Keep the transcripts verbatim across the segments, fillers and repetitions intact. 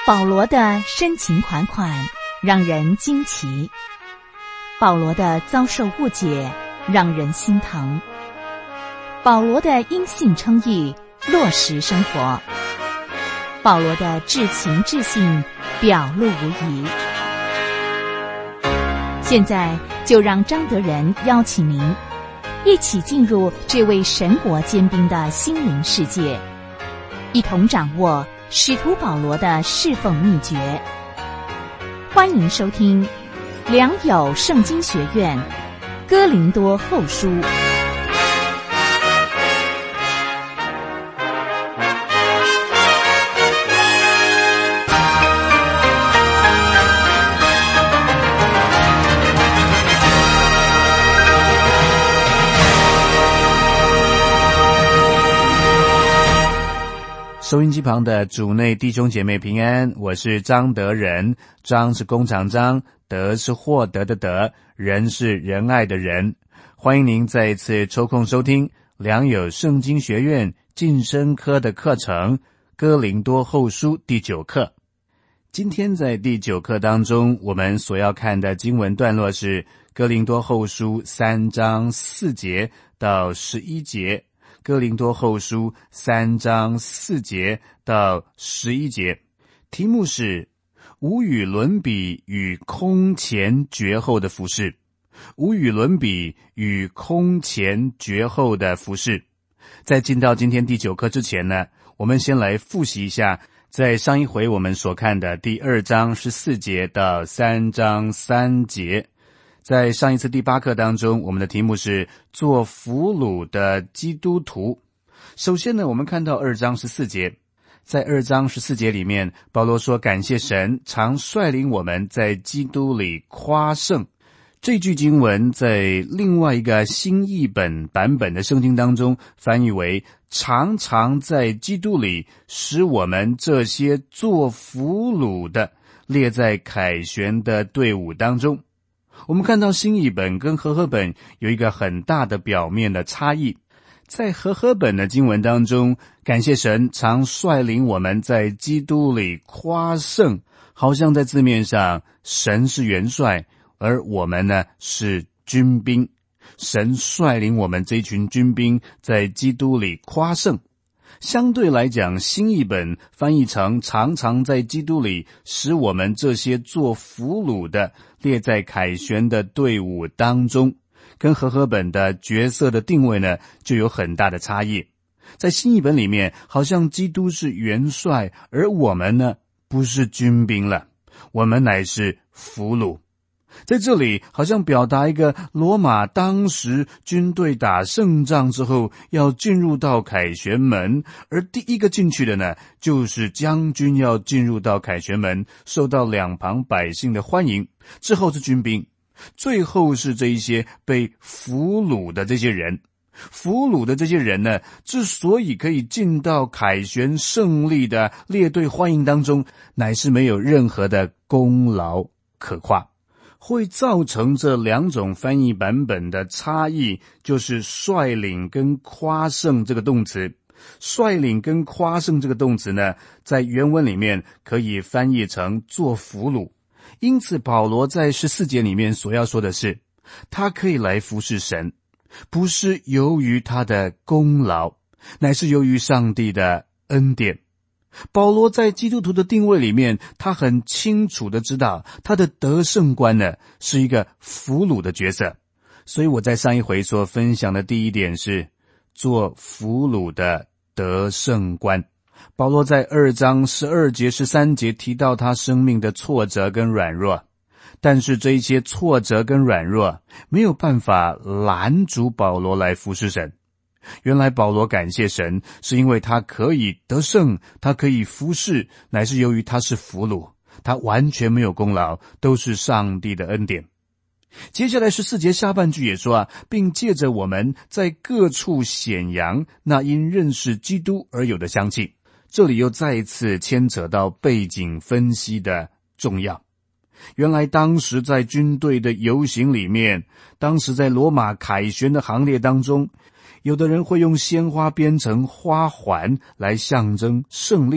保罗的深情款款让人惊奇，保罗的遭受误解让人心疼，保罗的因信称义落实生活，保罗的至情至性表露无遗。现在就让张德仁邀请您一起进入这位神国坚兵的心灵世界，一同掌握使徒保罗的侍奉秘诀。欢迎收听良友圣经学院哥林多后书。 收音机旁的主内弟兄姐妹平安，我是张德仁。张是弓长张，德是获得的德，仁是仁爱的仁。欢迎您再一次抽空收听良友圣经学院晋升科的课程哥林多后书第九课。今天在第九课当中，我们所要看的经文段落是哥林多后书三章四节到十一节。哥林多后书三章四节到十一节，题目是无与伦比与空前绝后的服事。无与伦比与空前绝后的服事。在进到今天第九课之前呢，我们先来复习一下在上一回我们所看的第二章十四节到三章三节。在上一次第八课当中，我们的题目是做俘虏的基督徒。首先呢，我们看到二章十四节，在二章十四节里面，保罗说感谢神常率领我们在基督里夸胜。这句经文在另外一个新译本版本的圣经当中翻译为常常在基督里使我们这些做俘虏的列在凯旋的队伍当中。我们看到新译本跟和合本有一个很大的表面的差异。在和合本的经文当中，感谢神常率领我们在基督里夸胜，好像在字面上神是元帅，而我们呢是军兵。神率领我们这群军兵在基督里夸胜。相对来讲，新译本翻译成常常在基督里使我们这些做俘虏的列在凯旋的队伍当中，跟和合本的角色的定位呢就有很大的差异。在新译本里面，好像基督是元帅，而我们呢不是军兵了，我们乃是俘虏。在这里好像表达一个罗马当时军队打胜仗之后要进入到凯旋门，而第一个进去的呢就是将军，要进入到凯旋门，受到两旁百姓的欢迎，之后是军兵，最后是这一些被俘虏的这些人。俘虏的这些人呢，之所以可以进到凯旋胜利的列队欢迎当中，乃是没有任何的功劳可夸。会造成这两种翻译版本的差异，就是率领跟夸胜这个动词。率领跟夸胜这个动词呢，在原文里面可以翻译成做俘虏。因此保罗在十四节里面所要说的是，他可以来服侍神，不是由于他的功劳，乃是由于上帝的恩典。保罗在基督徒的定位里面，他很清楚的知道他的得胜观呢是一个俘虏的角色。所以我在上一回所分享的第一点是做俘虏的得胜观。保罗在二章十二节十三节提到他生命的挫折跟软弱，但是这一些挫折跟软弱没有办法拦阻保罗来服侍神。原来保罗感谢神，是因为他可以得胜，他可以服侍，乃是由于他是俘虏，他完全没有功劳，都是上帝的恩典。接下来十四节下半句也说啊，并借着我们在各处显扬那因认识基督而有的香气。这里又再一次牵扯到背景分析的重要。原来当时在军队的游行里面，当时在罗马凯旋的行列当中，有的人会用鲜花编成花环来象征胜利，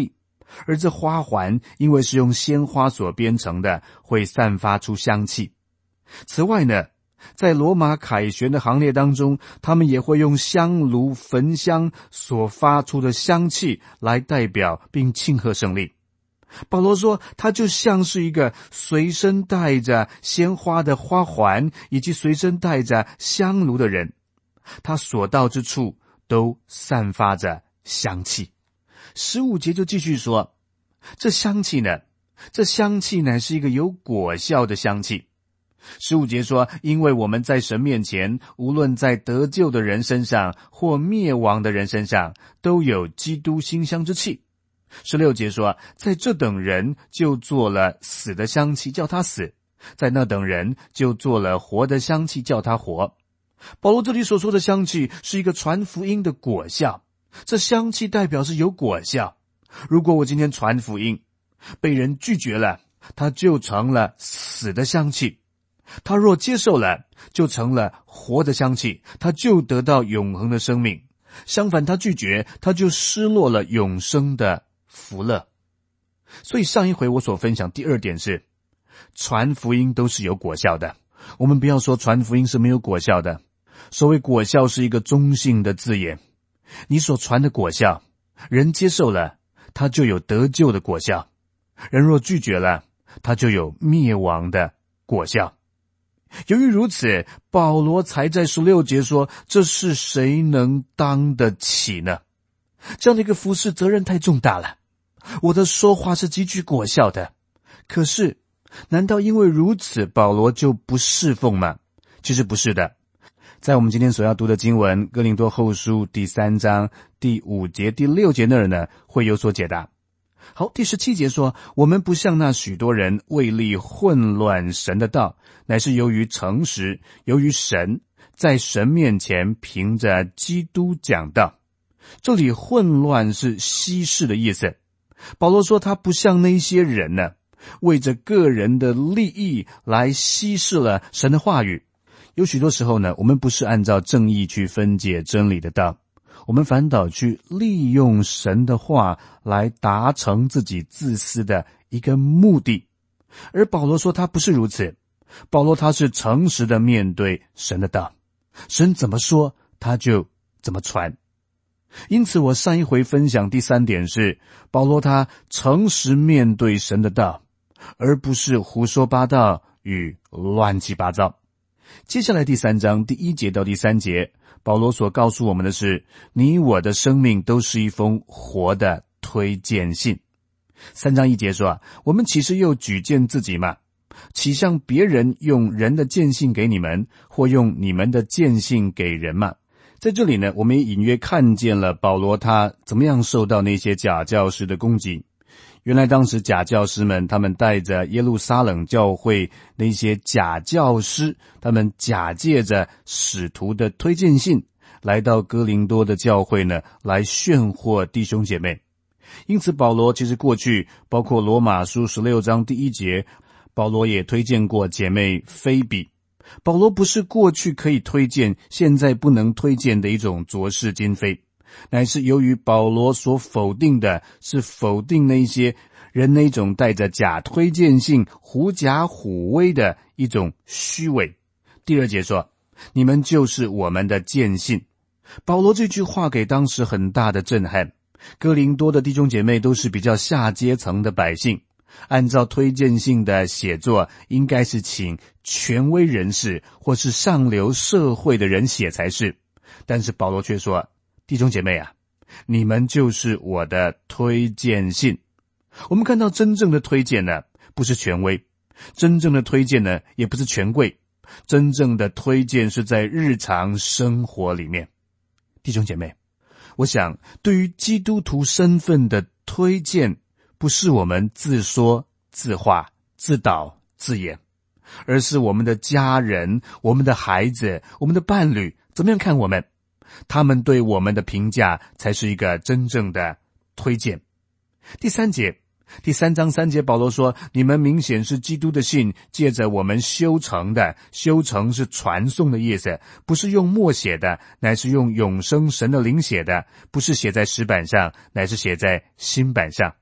而这花环因为是用鲜花所编成的，会散发出香气。此外呢，在罗马凯旋的行列当中，他们也会用香炉焚香所发出的香气来代表并庆贺胜利。保罗说，他就像是一个随身带着鲜花的花环，以及随身带着香炉的人，他所到之处都散发着香气。十五节就继续说，这香气呢，这香气乃是一个有果效的香气。十五节说，因为我们在神面前，无论在得救的人身上或灭亡的人身上，都有基督馨香之气。十六节说，在这等人就做了死的香气，叫他死；在那等人就做了活的香气，叫他活。保罗这里所说的香气是一个传福音的果效，这香气代表是有果效。如果我今天传福音被人拒绝了，它就成了死的香气；他若接受了，就成了活的香气，他就得到永恒的生命。相反，他拒绝，他就失落了永生的福乐。所以上一回我所分享第二点是，传福音都是有果效的。我们不要说传福音是没有果效的。所谓果效是一个中性的字眼，你所传的果效，人接受了，他就有得救的果效；人若拒绝了，他就有灭亡的果效。由于如此，保罗才在十六节说，这是谁能当得起呢？这样的一个服事责任太重大了。我的说话是极具果效的，可是难道因为如此保罗就不侍奉吗？其实不是的。在我们今天所要读的经文哥林多后书第三章第五节第六节那儿呢，会有所解答。好，第十七节说，我们不像那许多人为利混乱神的道，乃是由于诚实，由于神，在神面前凭着基督讲道。这里混乱是稀释的意思。保罗说他不像那些人呢，为着个人的利益来稀释了神的话语。有许多时候呢，我们不是按照正义去分解真理的道，我们反倒去利用神的话来达成自己自私的一个目的。而保罗说他不是如此，保罗他是诚实的面对神的道，神怎么说他就怎么传。因此我上一回分享第三点是，保罗他诚实面对神的道，而不是胡说八道与乱七八糟。接下来第三章第一节到第三节，保罗所告诉我们的是，你我的生命都是一封活的推荐信。三章一节说，我们岂是又举荐自己吗？岂向别人用人的荐信给你们，或用你们的荐信给人吗？在这里呢，我们也隐约看见了保罗他怎么样受到那些假教师的攻击。原来当时假教师们，他们带着耶路撒冷教会那些假教师，他们假借着使徒的推荐信来到哥林多的教会呢，来炫惑弟兄姐妹。因此保罗其实过去包括罗马书十六章第一节，保罗也推荐过姐妹菲比。保罗不是过去可以推荐现在不能推荐的一种浊世今非，乃是由于保罗所否定的是否定那些人那种带着假推荐信狐假虎威的一种虚伪。第二节说，你们就是我们的荐信。保罗这句话给当时很大的震撼。哥林多的弟兄姐妹都是比较下阶层的百姓，按照推荐信的写作，应该是请权威人士或是上流社会的人写才是。但是保罗却说，弟兄姐妹啊，你们就是我的推荐信。我们看到真正的推荐呢，不是权威；真正的推荐呢，也不是权贵。真正的推荐是在日常生活里面。弟兄姐妹，我想对于基督徒身份的推荐，不是我们自说自话自导自演，而是我们的家人、我们的孩子、我们的伴侣怎么样看我们，他们对我们的评价才是一个真正的推荐。第三节，第三章三节，保罗说，你们明显是基督的信，借着我们修成的。修成是传颂的意思，不是用墨写的，乃是用永生神的灵写的，不是写在石板上，乃是写在心板上。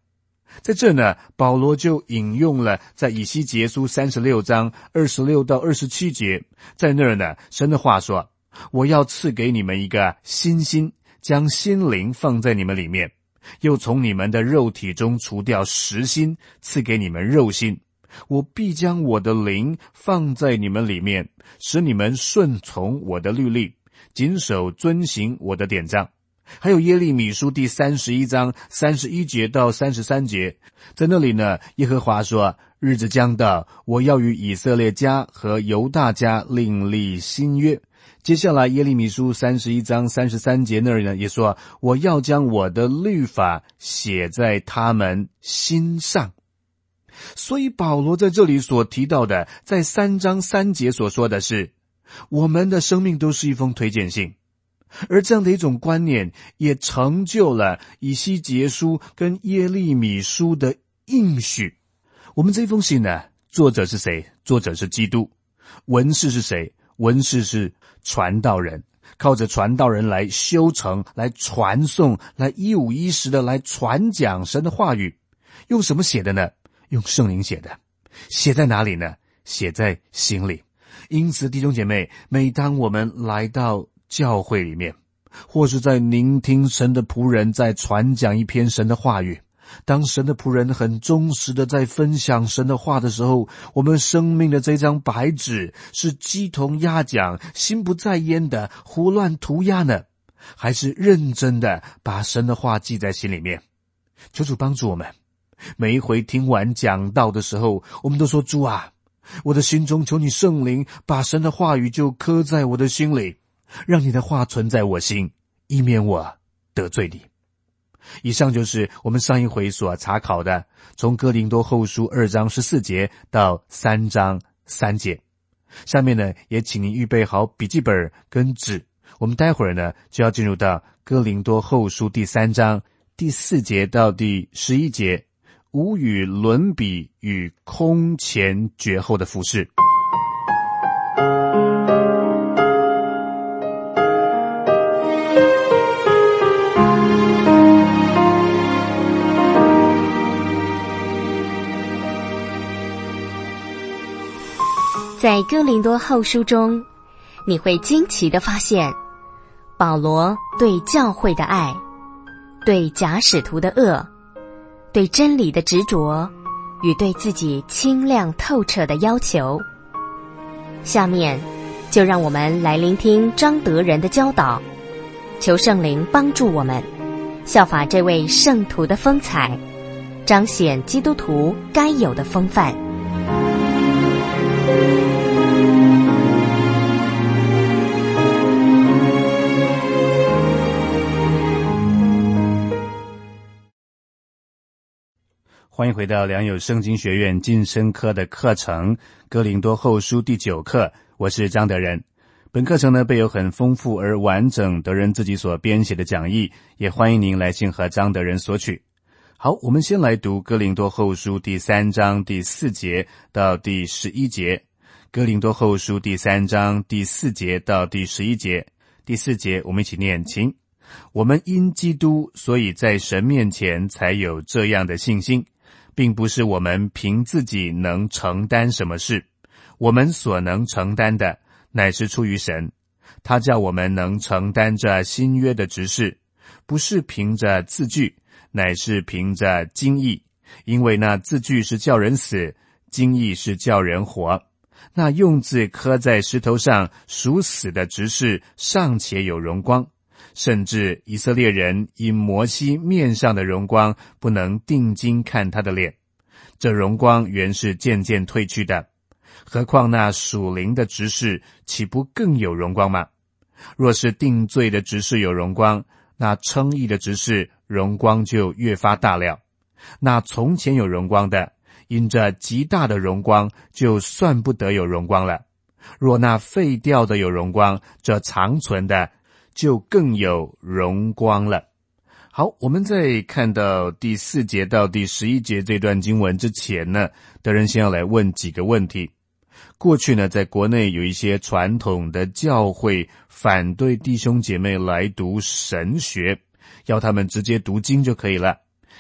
在这呢，保罗就引用了在以西结书三十六章二十六到二十七节，在那儿呢，神的话说，我要赐给你们一个新心，将心灵放在你们里面，又从你们的肉体中除掉实心，赐给你们肉心。我必将我的灵放在你们里面，使你们顺从我的律例，谨守遵行我的典章。还有耶利米书第三十一章三十一节到三十三节，在那里呢，耶和华说，日子将到，我要与以色列家和犹大家另立新约。接下来耶利米书三十一章三十三节那儿呢，也说，我要将我的律法写在他们心上。所以保罗在这里所提到的，在三章三节所说的是，我们的生命都是一封推荐信。而这样的一种观念也成就了以西结书跟耶利米书的应许。我们这封信呢，作者是谁？作者是基督。文士是谁？文士是传道人，靠着传道人来修成，来传颂，来一五一十的来传讲神的话语。用什么写的呢？用圣灵写的。写在哪里呢？写在心里。因此弟兄姐妹，每当我们来到教会里面，或是在聆听神的仆人在传讲一篇神的话语，当神的仆人很忠实的在分享神的话的时候，我们生命的这张白纸是鸡同鸭讲，心不在焉的胡乱涂鸦呢，还是认真的把神的话记在心里面？求主帮助我们，每一回听完讲道的时候，我们都说，主啊，我的心中求你圣灵把神的话语就刻在我的心里，让你的话存在我心，以免我得罪你。以上就是我们上一回所查考的，从哥林多后书二章十四节到三章三节。下面呢，也请您预备好笔记本跟纸，我们待会儿呢就要进入到哥林多后书第三章第四节到第十一节，无与伦比与空前绝后的服事。 在哥林多后书中，你会惊奇地发现，保罗对教会的爱，对假使徒的恶，对真理的执着，与对自己清亮透彻的要求。下面就让我们来聆听张德仁的教导，求圣灵帮助我们效法这位圣徒的风采，彰显基督徒该有的风范。 欢迎回到良友圣经学院晋升科的课程，哥林多后书第九课，我是张德仁。本课程呢备有很丰富而完整德仁自己所编写的讲义，也欢迎您来信和张德仁索取。好，我们先来读哥林多后书第三章第四节到第十一节。哥林多后书第三章第四节到第十一节。第四节我们一起念，请。我们因基督，所以在神面前才有这样的信心，并不是我们凭自己能承担什么事，我们所能承担的乃是出于神，他叫我们能承担这新约的职事，不是凭着字句，乃是凭着经意，因为那字句是叫人死，经意是叫人活。那用字刻在石头上属死的职事尚且有荣光，甚至以色列人因摩西面上的荣光不能定睛看他的脸，这荣光原是渐渐褪去的，何况那属灵的职事岂不更有荣光吗？若是定罪的职事有荣光，那称义的职事荣光就越发大了。那从前有荣光的，因这极大的荣光就算不得有荣光了。若那废掉的有荣光，这长存的就更有荣光了。好，我们在看到第四节到第十一节这段经文之前呢，德仁先要来问几个问题。过去呢，在国内有一些传统的教会反对弟兄姐妹来读神学，要他们直接读经就可以了。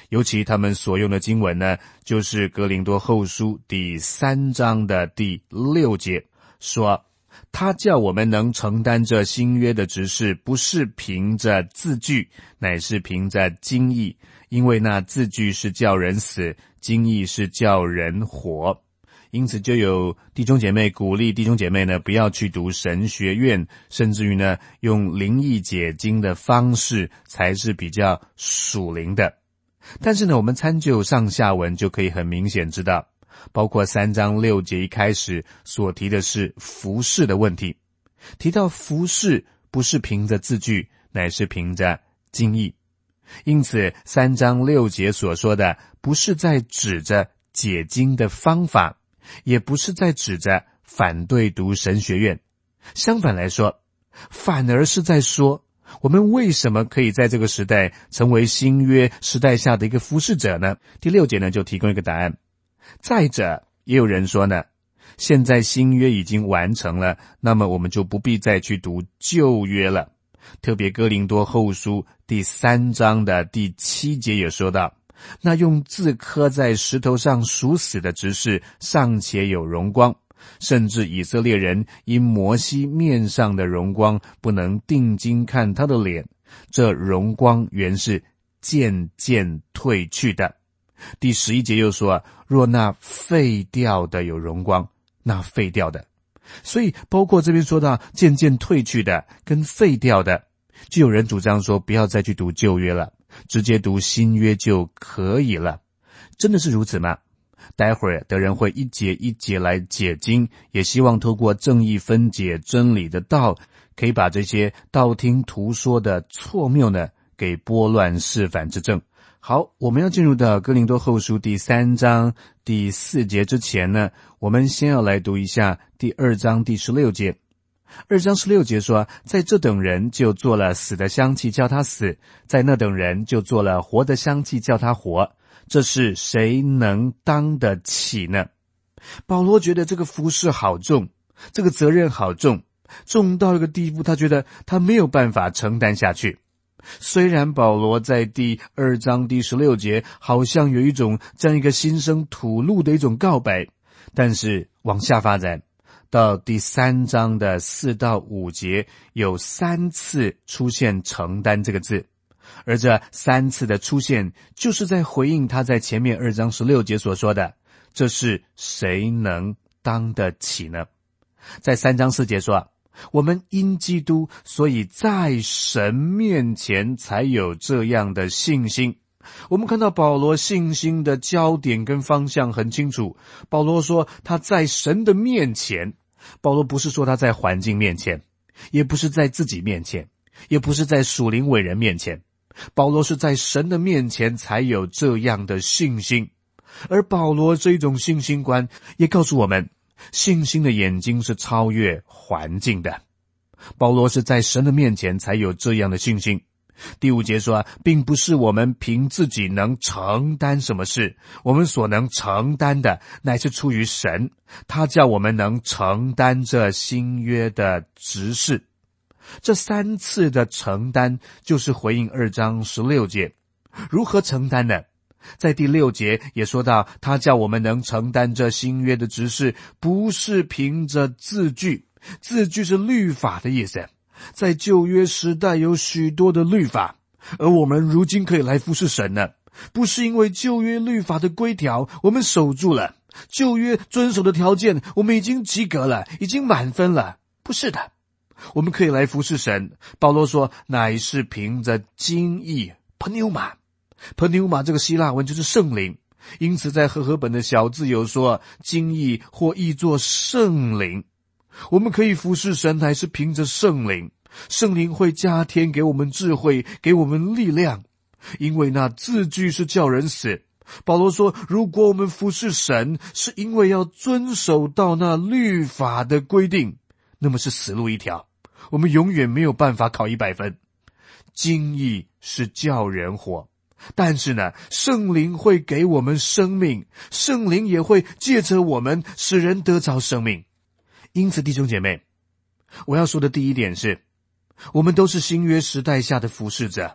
尤其他们所用的经文呢，就是哥林多后书第三章的第六节，说他叫我们能承担这新约的职事，不是凭着字句，乃是凭着经意，因为那字句是叫人死，经意是叫人活。因此就有弟兄姐妹鼓励弟兄姐妹呢，不要去读神学院，甚至于呢用灵意解经的方式才是比较属灵的。但是呢，我们参究上下文就可以很明显知道，包括三章六节一开始所提的是服事的问题，提到服事不是凭着字句，乃是凭着经意。因此三章六节所说的不是在指着解经的方法，也不是在指着反对读神学院，相反来说，反而是在说我们为什么可以在这个时代成为新约时代下的一个服侍者呢？第六节呢就提供一个答案。再者，也有人说呢，现在新约已经完成了，那么我们就不必再去读旧约了。特别哥林多后书第三章的第七节也说到，那用字刻在石头上属死的执事尚且有荣光，甚至以色列人因摩西面上的荣光不能定睛看他的脸，这荣光原是渐渐褪去的。第十一节又说，若那废掉的有荣光，那废掉的，所以包括这边说到渐渐褪去的跟废掉的，就有人主张说不要再去读旧约了，直接读新约就可以了。真的是如此吗？待会儿德人会一节一节来解经，也希望透过正义分解真理的道，可以把这些道听途说的错谬呢给拨乱是反之正。好，我们要进入到哥林多后书第三章第四节之前呢，我们先要来读一下第二章第十六节。二章十六节说，在这等人就做了死的香气叫他死，在那等人就做了活的香气叫他活，这是谁能当得起呢？保罗觉得这个服事好重，这个责任好重，重到一个地步，他觉得他没有办法承担下去。虽然保罗在第二章第十六节好像有一种这样一个新生吐露的一种告白，但是往下发展到第三章的四到五节，有三次出现承担这个字，而这三次的出现就是在回应他在前面二章十六节所说的，这是谁能当得起呢？在三章四节说，我们因基督，所以在神面前才有这样的信心。我们看到保罗信心的焦点跟方向很清楚，保罗说他在神的面前，保罗不是说他在环境面前，也不是在自己面前，也不是在属灵伟人面前，保罗是在神的面前才有这样的信心。而保罗这种信心观也告诉我们，信心的眼睛是超越环境的。保罗是在神的面前才有这样的信心。第五节说，并不是我们凭自己能承担什么事，我们所能承担的乃是出于神，他叫我们能承担这新约的职事。这三次的承担就是回应二章十六节。如何承担呢？在第六节也说到，他叫我们能承担这新约的职事，不是凭着字句，字句是律法的意思。在旧约时代有许多的律法，而我们如今可以来服侍神呢，不是因为旧约律法的规条我们守住了，旧约遵守的条件我们已经及格了，已经满分了，不是的。我们可以来服侍神，保罗说乃是凭着经意 pneuma pneuma 这个希腊文就是圣灵，因此在和合本的小字有说经意或译作圣灵。我们可以服侍神还是凭着圣灵，圣灵会加添给我们智慧，给我们力量，因为那字句是叫人死。保罗说，如果我们服侍神是因为要遵守到那律法的规定，那么是死路一条，我们永远没有办法考一百分。经意是叫人活，但是呢，圣灵会给我们生命，圣灵也会借着我们使人得着生命。因此弟兄姐妹，我要说的第一点是，我们都是新约时代下的服侍者，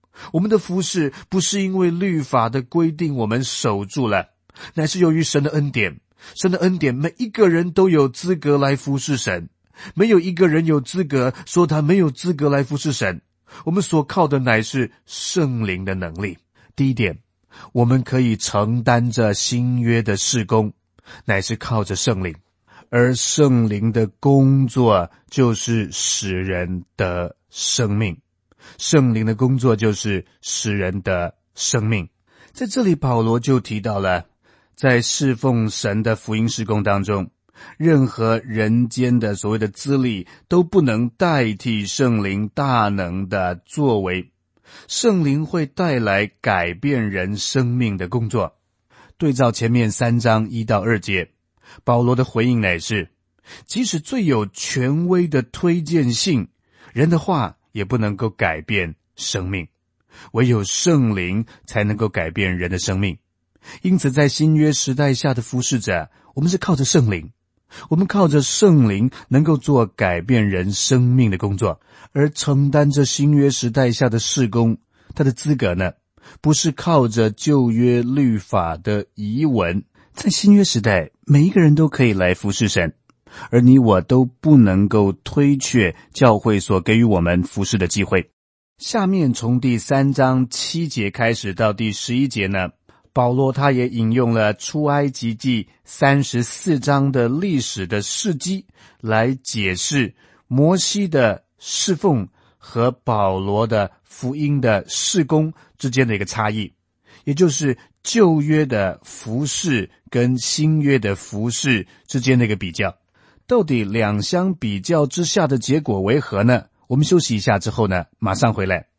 我们的服事不是因为律法的规定我们守住了，乃是由于神的恩典。神的恩典，每一个人都有资格来服事神，没有一个人有资格说他没有资格来服事神。我们所靠的乃是圣灵的能力。第一点，我们可以承担着新约的事工，乃是靠着圣灵，而圣灵的工作就是使人得生命。圣灵的工作就是使人的生命。在这里保罗就提到了，在侍奉神的福音事工当中，任何人间的所谓的资历都不能代替圣灵大能的作为。圣灵会带来改变人生命的工作。对照前面三章一到二节，保罗的回应乃是，即使最有权威的推荐信，人的话也不能够改变生命，唯有圣灵才能够改变人的生命。因此在新约时代下的服侍者，我们是靠着圣灵，我们靠着圣灵能够做改变人生命的工作，而承担着新约时代下的事工，他的资格呢，不是靠着旧约律法的遗文。在新约时代，每一个人都可以来服侍神，而你我都不能够推却教会所给予我们服侍的机会。下面从第三章七节开始到第十一节呢，保罗他也引用了出埃及记三十四章的历史的事迹，来解释摩西的侍奉和保罗的福音的事工之间的一个差异，也就是旧约的服事跟新约的服事之间的一个比较。到底两相比较之下的结果为何呢？我们休息一下之后呢，马上回来。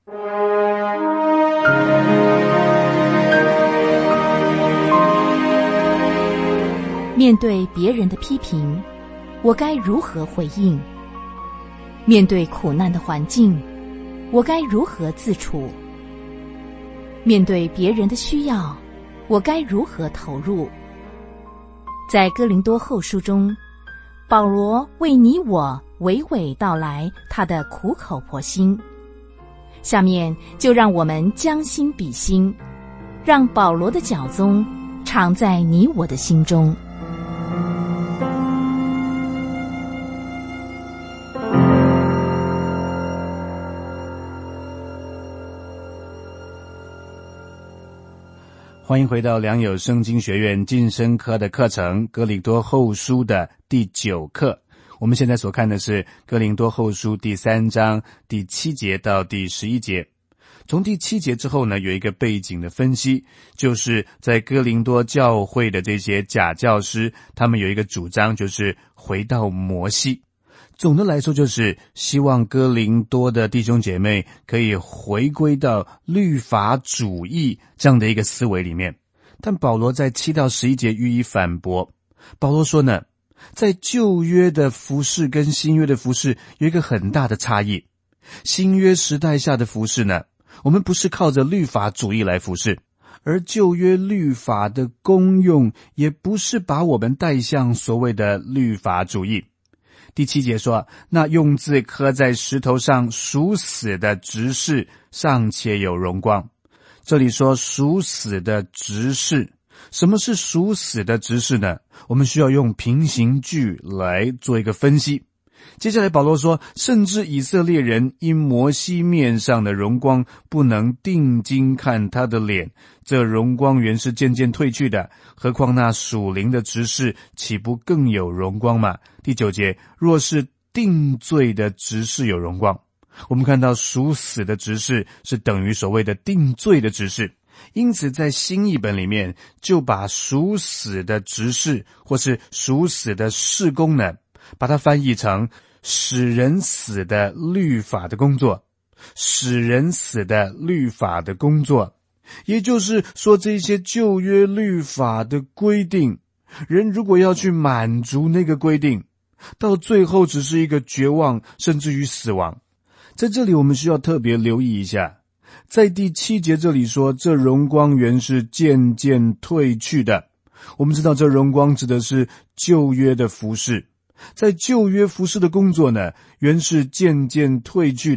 面对别人的批评，我该如何回应？面对苦难的环境，我该如何自处？面对别人的需要，我该如何投入？在哥林多后书中，保罗为你我娓娓道来他的苦口婆心。下面就让我们将心比心，让保罗的教宗常在你我的心中。 欢迎回到良友圣经学院晋升科的课程，哥林多后书的第九课。我们现在所看的是哥林多后书第三章第七节到第十一节。从第七节之后呢，有一个背景的分析，就是在哥林多教会的这些假教师，他们有一个主张，就是回到摩西。总的来说，就是希望哥林多的弟兄姐妹可以回归到律法主义这样的一个思维里面。但保罗在七到十一节予以反驳。保罗说呢，在旧约的服事跟新约的服事有一个很大的差异。新约时代下的服事呢，我们不是靠着律法主义来服事，而旧约律法的功用也不是把我们带向所谓的律法主义。第七节说，那用字刻在石头上属死的执事尚且有荣光。这里说属死的执事，什么是属死的执事呢？我们需要用平行句来做一个分析。接下来保罗说，甚至以色列人因摩西面上的荣光不能定睛看他的脸，这荣光原是渐渐褪去的，何况那属灵的执事岂不更有荣光吗？第九节，若是定罪的执事有荣光。我们看到属死的执事是等于所谓的定罪的执事，因此在新译本里面就把属死的执事或是属死的事工呢，把它翻译成使人死的律法的工作，使人死的律法的工作。也就是说，这些旧约律法的规定，人如果要去满足那个规定，到最后只是一个绝望，甚至于死亡。在这里我们需要特别留意一下，在第七节这里说，这荣光原是渐渐褪去的。我们知道这荣光指的是旧约的服事，在旧约服事的工作呢，原是渐渐褪去的。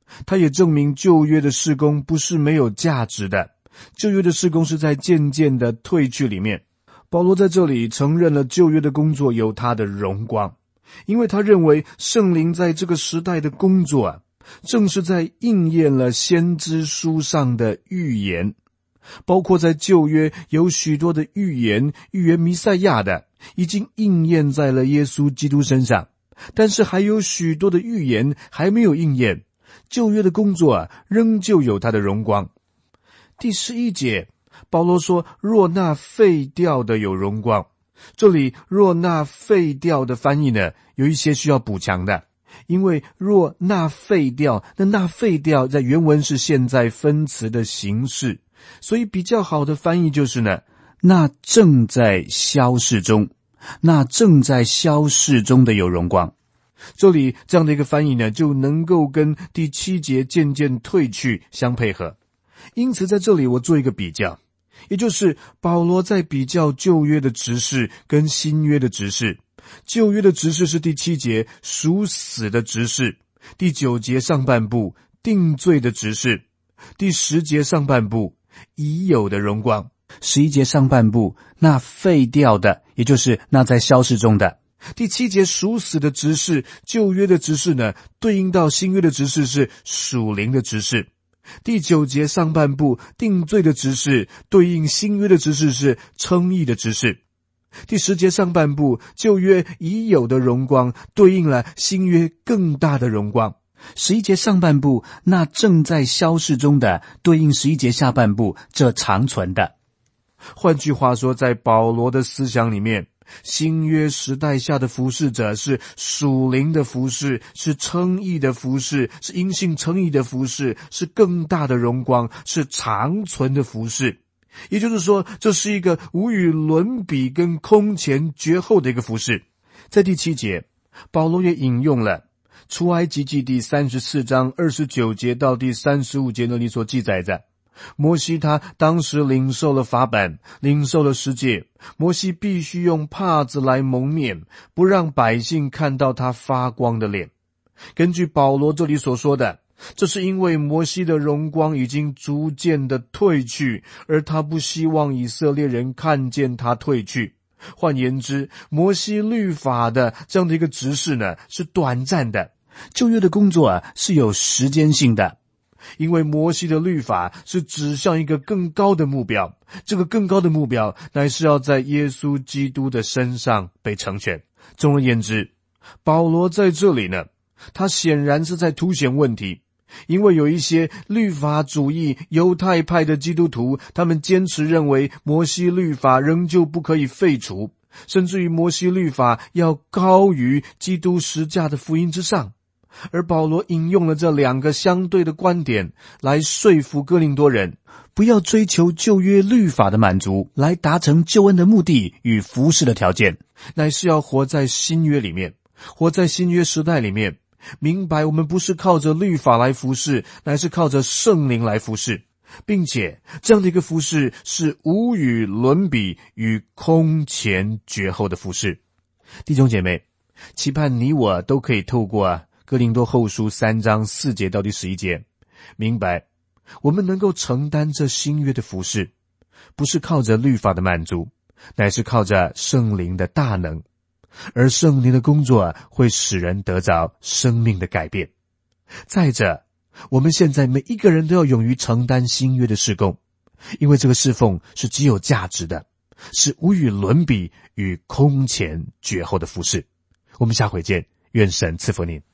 他也证明旧约的事工不是没有价值的，旧约的事工是在渐渐的退去里面。保罗在这里承认了旧约的工作有他的荣光，因为他认为圣灵在这个时代的工作啊，正是在应验了先知书上的预言。包括在旧约有许多的预言，预言弥赛亚的已经应验在了耶稣基督身上，但是还有许多的预言还没有应验。旧约的工作啊，仍旧有它的荣光。第十一节，保罗说，若那废掉的有荣光。这里若那废掉的翻译呢，有一些需要补强的，因为若那废掉，那那废掉在原文是现在分词的形式，所以比较好的翻译就是呢，那正在消逝中，那正在消逝中的有荣光。这里这样的一个翻译呢，就能够跟第七节渐渐退去相配合。因此在这里我做一个比较，也就是保罗在比较旧约的执事跟新约的执事。旧约的执事是第七节属死的执事，第九节上半部定罪的执事，第十节上半部已有的荣光，十一节上半部那废掉的，也就是那在消逝中的。第七节属死的执事，旧约的执事呢，对应到新约的执事是属灵的执事。第九节上半部定罪的执事，对应新约的执事是称义的执事。第十节上半部旧约已有的荣光，对应了新约更大的荣光。十一节上半部那正在消逝中的，对应十一节下半部这长存的。换句话说，在保罗的思想里面，新约时代下的服侍者是属灵的服侍，是称义的服侍，是因信称义的服侍，是更大的荣光，是长存的服侍。也就是说，这是一个无与伦比跟空前绝后的一个服侍。在第七节，保罗也引用了出埃及记第三十四章二十九节到第三十五节那里所记载着，摩西他当时领受了法版，领受了十诫，摩西必须用帕子来蒙面，不让百姓看到他发光的脸。根据保罗这里所说的，这是因为摩西的荣光已经逐渐的退去，而他不希望以色列人看见他退去。换言之，摩西律法的这样的一个执事呢，是短暂的。旧约的工作啊，是有时间性的。因为摩西的律法是指向一个更高的目标，这个更高的目标乃是要在耶稣基督的身上被成全。总而言之，保罗在这里呢，他显然是在凸显问题，因为有一些律法主义犹太派的基督徒，他们坚持认为摩西律法仍旧不可以废除，甚至于摩西律法要高于基督十架的福音之上。而保罗引用了这两个相对的观点来说服哥林多人，不要追求旧约律法的满足来达成救恩的目的与服事的条件，乃是要活在新约里面，活在新约时代里面，明白我们不是靠着律法来服事，乃是靠着圣灵来服事，并且这样的一个服事是无与伦比与空前绝后的服事。弟兄姐妹，期盼你我都可以透过啊哥林多后书三章四节到第十一节，明白我们能够承担这新约的服事，不是靠着律法的满足，乃是靠着圣灵的大能。而圣灵的工作啊，会使人得着生命的改变。再者，我们现在每一个人都要勇于承担新约的事工，因为这个侍奉是极有价值的，是无与伦比与空前绝后的服事。我们下回见，愿神赐福您。